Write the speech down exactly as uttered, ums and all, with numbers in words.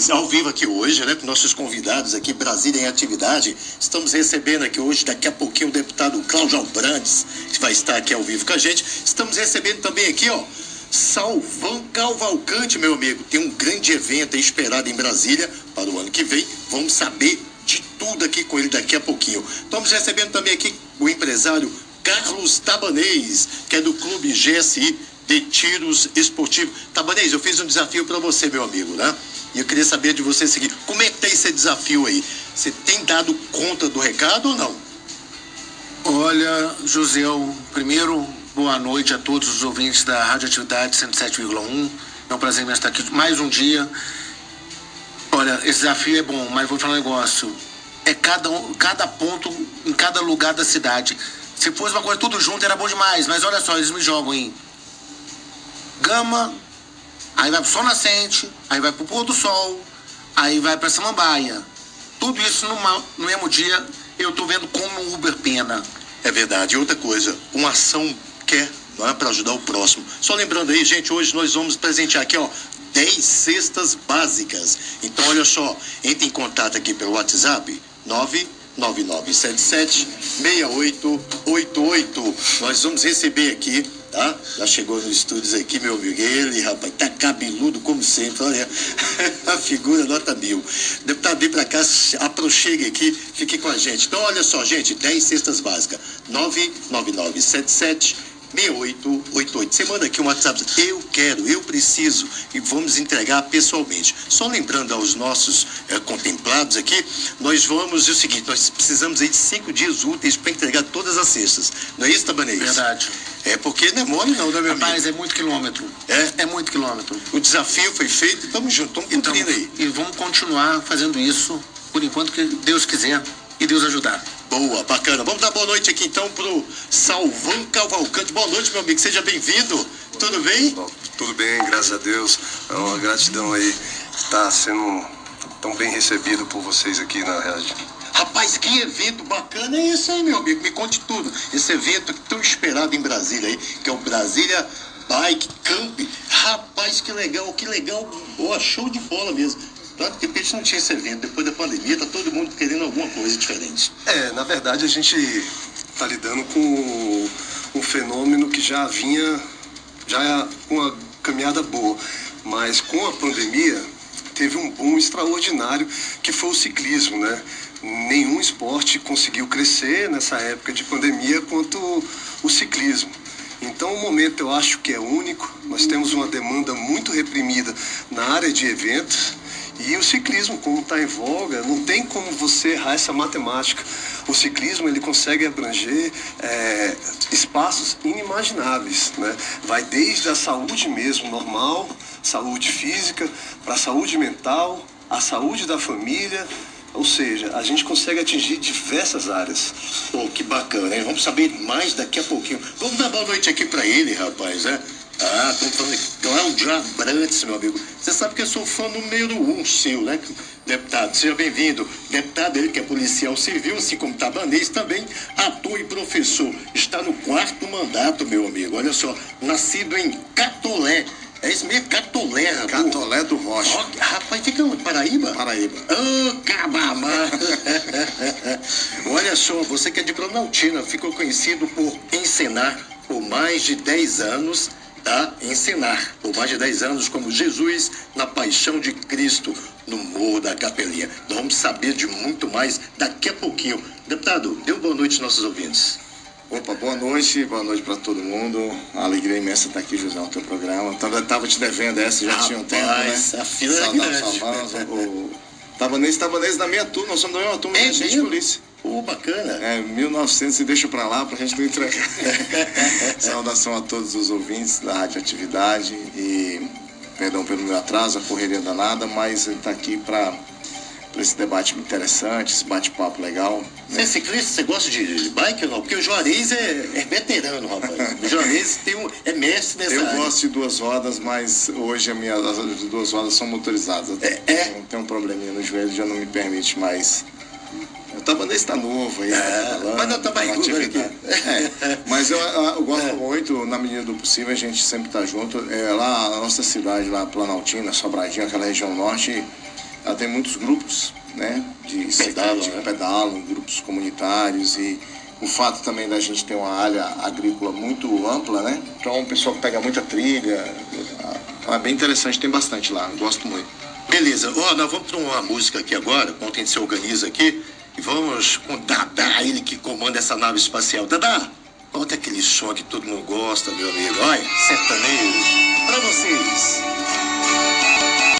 Ao vivo aqui hoje, né, com nossos convidados aqui, Brasília em Atividade. Estamos recebendo aqui hoje, daqui a pouquinho, o deputado Cláudio Abrantes, que vai estar aqui ao vivo com a gente. Estamos recebendo também aqui, ó, Salvan Cavalcante, meu amigo. Tem um grande evento aí esperado em Brasília para o ano que vem. Vamos saber de tudo aqui com ele daqui a pouquinho. Estamos recebendo também aqui o empresário Carlos Tabanês, que é do Clube G S I de Tiros Esportivos. Tabanês, eu fiz um desafio para você, meu amigo, né? E eu queria saber de você o seguinte: como é que tá esse desafio aí? Você tem dado conta do recado ou não? Olha, José, primeiro, boa noite a todos os ouvintes da Radioatividade cento e sete vírgula um. É um prazer imenso estar aqui mais um dia. Olha, esse desafio é bom, mas vou falar um negócio. É cada, um, cada ponto em cada lugar da cidade. Se fosse uma coisa tudo junto, era bom demais. Mas olha só, eles me jogam em Gama, aí vai pro Sol Nascente, aí vai pro Pôr do Sol, aí vai pra Samambaia. Tudo isso numa, no mesmo dia, eu tô vendo como o Uber pena. É verdade. E outra coisa, uma ação quer, não é, para ajudar o próximo. Só lembrando aí, gente, hoje nós vamos presentear aqui, ó, dez cestas básicas. Então, olha só, entre em contato aqui pelo WhatsApp, nove nove nove sete sete seis oito oito oito. Nós vamos receber aqui, tá? Já chegou nos estúdios aqui, meu amigo. Ele, rapaz, tá cabeludo como sempre. Olha, a figura nota mil. Deputado, vem pra cá, aproxegue aqui, fique com a gente. Então, olha só, gente, dez cestas básicas. nove nove nove sete sete seis oito oito oito. Você manda aqui um WhatsApp, eu quero, eu preciso, e vamos entregar pessoalmente. Só lembrando aos nossos é, contemplados aqui, nós vamos, é o seguinte, nós precisamos aí de cinco dias úteis para entregar todas as cestas. Não é isso, Tabanês? Verdade. É porque não é mole não, né, meu amigo? Rapaz, é muito quilômetro. É? É muito quilômetro. O desafio foi feito, estamos juntos, estamos cumprindo aí. E vamos continuar fazendo isso, por enquanto que Deus quiser e Deus ajudar. Boa, bacana. Vamos dar boa noite aqui então pro Salvan Cavalcante. Boa noite, meu amigo, seja bem-vindo. Tudo bem? Bom, tudo bem, graças a Deus. É uma gratidão aí estar sendo tão bem recebido por vocês aqui na rádio. Rapaz, que evento bacana é esse aí, meu amigo? Me conte tudo. Esse evento tão esperado em Brasília aí, que é o Brasília Bike Camp. Rapaz, que legal, que legal. Boa, show de bola mesmo. Claro que a gente não tinha esse evento. Depois da pandemia, tá todo mundo querendo alguma coisa diferente. É, na verdade, a gente está lidando com um fenômeno que já vinha, já com uma caminhada boa. Mas com a pandemia, teve um boom extraordinário, que foi o ciclismo, né? Nenhum esporte conseguiu crescer nessa época de pandemia quanto o ciclismo. Então, o momento eu acho que é único. Nós temos uma demanda muito reprimida na área de eventos. E o ciclismo, como está em voga, não tem como você errar essa matemática. O ciclismo, ele consegue abranger é, espaços inimagináveis, né? Vai desde a saúde mesmo, normal, saúde física, para a saúde mental, a saúde da família. Ou seja, a gente consegue atingir diversas áreas. Pô, que bacana, hein? Vamos saber mais daqui a pouquinho. Vamos dar boa noite aqui para ele, rapaz, né? Ah, estamos falando de Cláudio Abrantes, meu amigo. Você sabe que eu sou fã número um seu, né, deputado? Seja bem-vindo. Deputado, ele que é policial civil, assim como Tabanês, também ator e professor. Está no quarto mandato, meu amigo. Olha só, nascido em Catolé. É isso mesmo? Catolé, rapaz. Catolé do Rocha. Oh, rapaz, fica onde? Paraíba? Paraíba. Ô, oh, cabamá. Olha só, você que é de Planaltina, ficou conhecido por encenar por mais de dez anos, tá? Encenar por mais de dez anos como Jesus na Paixão de Cristo no Morro da Capelinha. Nós vamos saber de muito mais daqui a pouquinho. Deputado, dê uma boa noite aos nossos ouvintes. Opa, boa noite, boa noite para todo mundo. Uma alegria imensa estar aqui, José, no teu programa. Tava, tava te devendo essa, já Rapaz, tinha um tempo, né? A fila é grande. O Tabanês, Tabanês da minha turma, nós somos da mesma turma, é da gente de polícia. Pô, bacana. É, mil e novecentos e deixa pra lá pra gente não entregar. Saudação a todos os ouvintes da Radioatividade e perdão pelo meu atraso, a correria danada, mas ele tá aqui pra, pra esse debate interessante, esse bate-papo legal. Você é ciclista? Você gosta de bike ou não? Porque o Juarez é, é veterano, rapaz. O Juarez tem um, é mestre nessa Eu área. gosto de duas rodas, mas hoje a minha, as duas rodas são motorizadas. É, é? Tem, tem um probleminha no joelho, já não me permite mais. O Tabanês está novo aí, é, né? Falando, mas não tá barrigudo aqui. É, mas eu, eu gosto é. muito, na medida do possível, a gente sempre tá junto. É, lá, a nossa cidade, lá, Planaltina, Sobradinho, aquela região norte, ela tem muitos grupos, né? De Pedalam, de né? pedalam, grupos comunitários, e o fato também da gente ter uma área agrícola muito ampla, né? Então o pessoal pega muita trilha, é bem interessante, tem bastante lá, eu gosto muito. Beleza, ó, nós vamos para uma música aqui agora, enquanto a gente se organiza aqui, e vamos com o Dadá, ele que comanda essa nave espacial. Dadá, bota aquele som que todo mundo gosta, meu amigo, olha, sertanejo, para vocês.